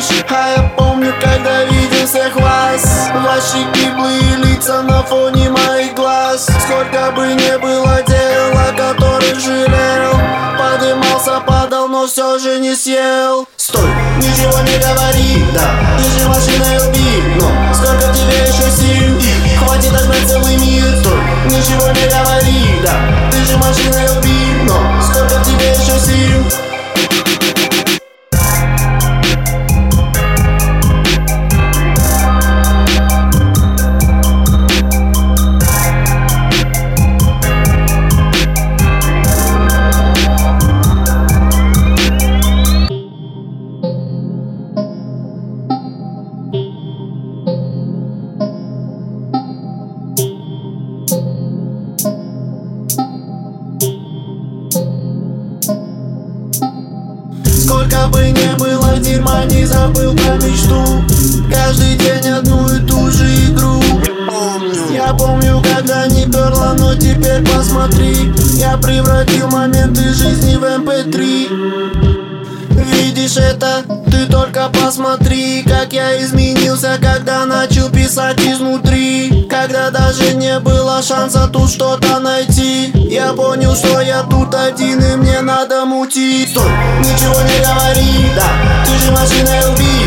А я помню, когда видел всех вас, ваши гиблые лица на фоне моих глаз. Сколько бы не было дел, о которых жалел, подымался, падал, но все же не съел. Стой, ничего не говори, да, ты же машиной убей. Но сколько в тебе еще сил, хватит догнать целый мир. Стой, ничего не говори, да, ты же машиной убей. Но сколько в тебе еще сил. Сколько бы не было дерьма, не забыл про мечту. Каждый день одну и ту же игру. Я помню, когда не перло, но теперь посмотри, я превратил моменты жизни в MP3. Видишь это? Ты только посмотри, как я изменился, когда начал писать изнутри. Когда даже не было шанса тут что-то найти, я понял, что я тут один и мне надо мутить. Стой, ничего не говори, да, ты же машиной убей.